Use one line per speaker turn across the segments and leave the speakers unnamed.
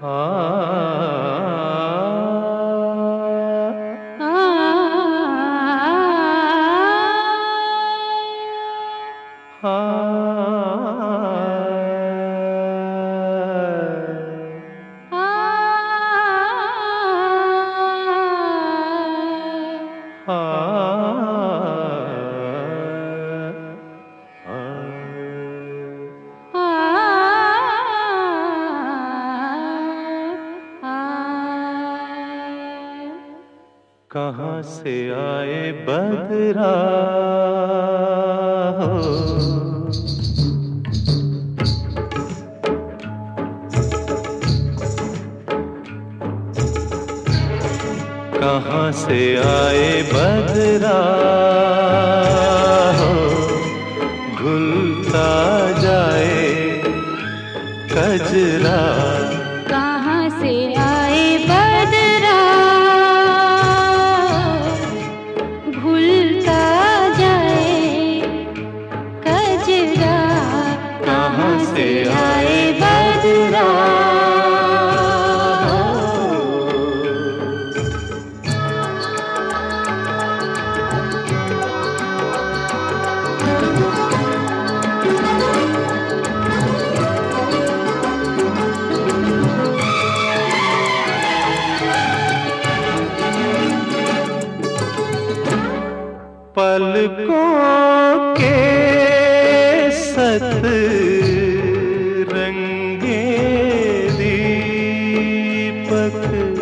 कहाँ से आए बदरा हो, कहाँ से आए बदरा हो, घुलता जाए कजरा।
कहाँ से आए बदरा घुलता जाए कजरा।
कहाँ से आए बदरा। पलकों के सत रंगे दीपक,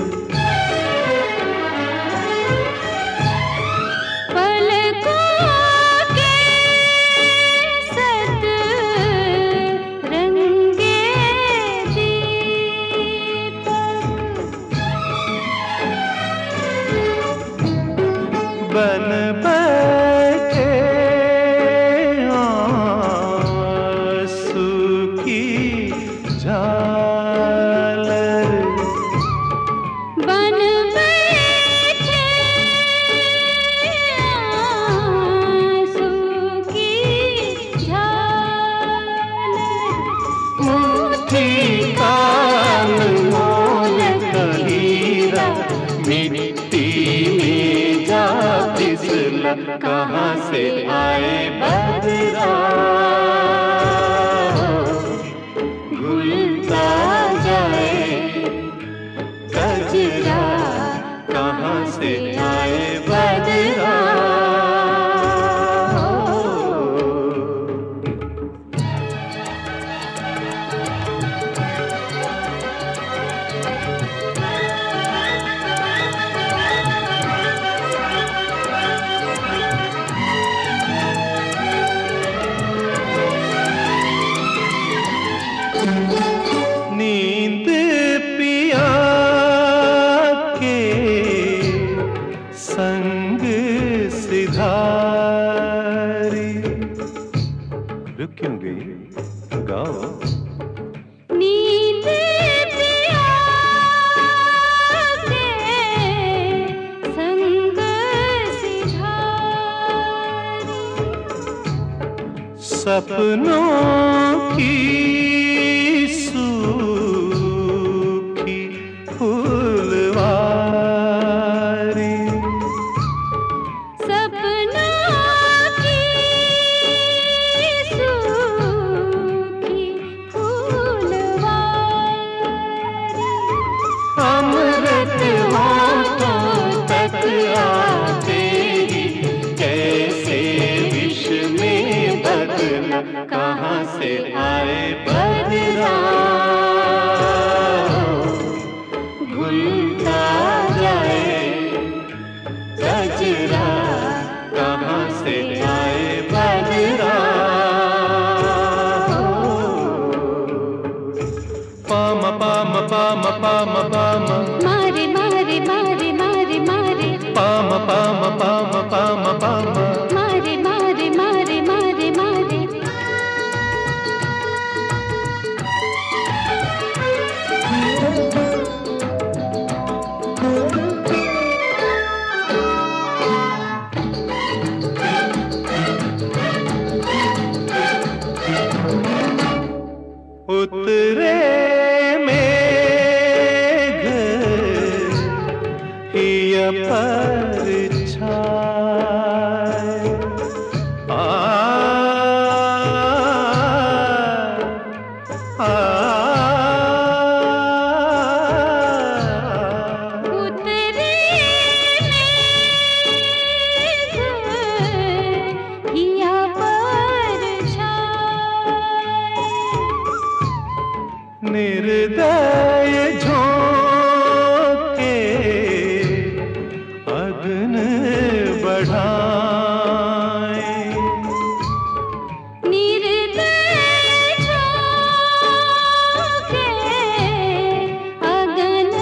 पलकों के सत रंगे दीपक
बन मिट्टी में जा फिसला। कहाँ से आए बदरा घुलता जाए कजरा। कहाँ से आए बदरा। नींद पिया के संग सिधारी। रुक क्यों गई, गाओ।
नींद पिया के संग सिधारी।
सपनों की फूलवारी।
सपनों की सूखी फूलवारी।
अमृत होठों तक आते ही कैसे विष में बदला। कहाँ से आए बदरा घुलता जाए कजरा। कहाँ से आए बदरा। पाम पाम पाम पाम पाम
मारे मारे मारे मारे मारे।
पाम पाम पाम पाम पाम
मारे मारे मारे मारे मारे।
उतरे मेरे निर्दय झोंके अग्न बढ़ाए।
निर्दय झोंके अग्न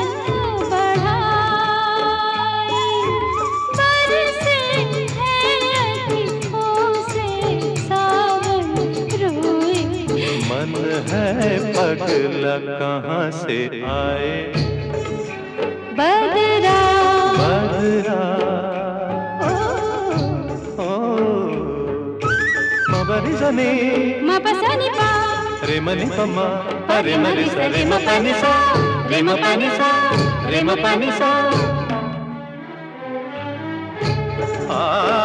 बढ़ाए। बरसे है अतिथों से सावन रोए।
मन है पगला कहाँ से आए।
बदरा
बदरा ओ मबरी जनी
मपसनी पा
रे मनी पमा अरे मरे सा रे म पानी सा रे म पानी सा रे म पानी सा।